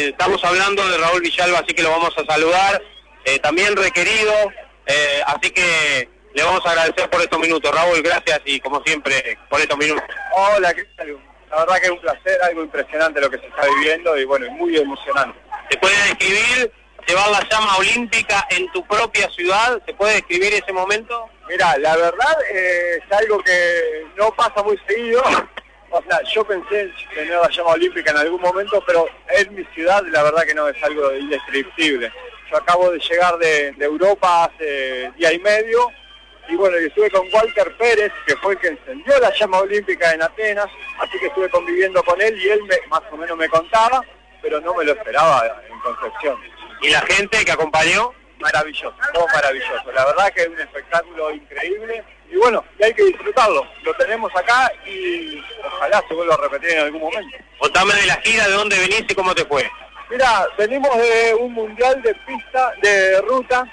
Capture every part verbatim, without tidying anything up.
Eh, estamos hablando de Raúl Villalba, así que lo vamos a saludar, eh, también requerido, eh, así que le vamos a agradecer por estos minutos. Raúl, gracias y como siempre por estos minutos. Hola, ¿qué tal? La verdad que es un placer, algo impresionante lo que se está viviendo y bueno, muy emocionante. ¿Se puede describir llevar la llama olímpica en tu propia ciudad? ¿Se puede describir ese momento? Mira, la verdad eh, es algo que no pasa muy seguido. O sea, yo pensé en tener la llama olímpica en algún momento, pero en mi ciudad la verdad que no, es algo indescriptible. Yo acabo de llegar de, de Europa hace día y medio, y bueno, y estuve con Walter Pérez, que fue el que encendió la llama olímpica en Atenas, así que estuve conviviendo con él y él me, más o menos me contaba, pero no me lo esperaba en Concepción. ¿Y la gente que acompañó? Maravilloso, todo maravilloso. La verdad que es un espectáculo increíble y bueno, y hay que disfrutarlo. Lo tenemos acá y ojalá se vuelva a repetir en algún momento. Contame de la gira, de dónde venís y cómo te fue. Mira, venimos de un mundial de pista, de ruta,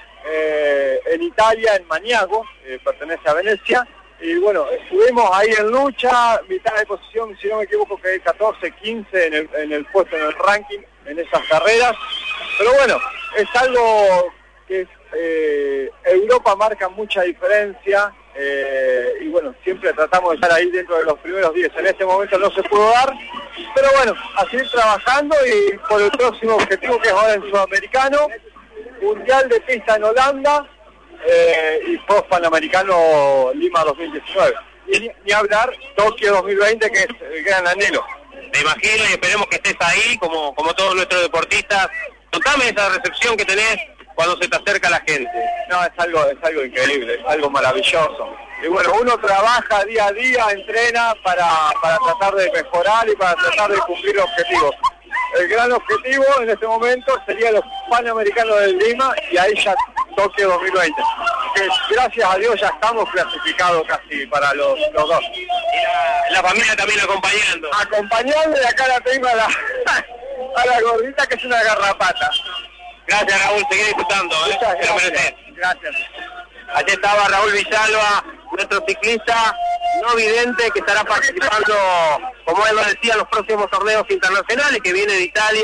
eh, en Italia, en Maniago, eh, pertenece a Venecia. Y bueno, estuvimos ahí en lucha, mitad de posición, si no me equivoco, que catorce, quince en el, en el puesto, en el ranking, en esas carreras. Pero bueno, es algo que eh, Europa marca mucha diferencia eh, y bueno, siempre tratamos de estar ahí dentro de los primeros diez. En este momento no se pudo dar, pero bueno, a seguir trabajando y por el próximo objetivo que es ahora en Sudamericano, Mundial de Pista en Holanda eh, y Post Panamericano Lima dos mil diecinueve. Y ni, ni hablar Tokio dos mil veinte, que es el gran anhelo. Me imagino y esperemos que estés ahí como, como todos nuestros deportistas. Contame esa recepción que tenés cuando se te acerca la gente. No, es algo, es algo increíble, es algo maravilloso. Y bueno, uno trabaja día a día, entrena para, para tratar de mejorar y para tratar de cumplir objetivos. El gran objetivo en este momento sería los Panamericanos de Lima y ahí ya Tokio dos mil veinte. Que gracias a Dios ya estamos clasificados casi para los, los dos. Y la, la familia también acompañando. Acompañando y acá la tengo a la, a la gordita que es una garrapata. Gracias Raúl, seguí disfrutando, ¿eh? Muchas Te lo mereces. Gracias. Allí estaba Raúl Villalba, nuestro ciclista no vidente que estará participando, como él lo decía, en los próximos torneos internacionales que viene de Italia.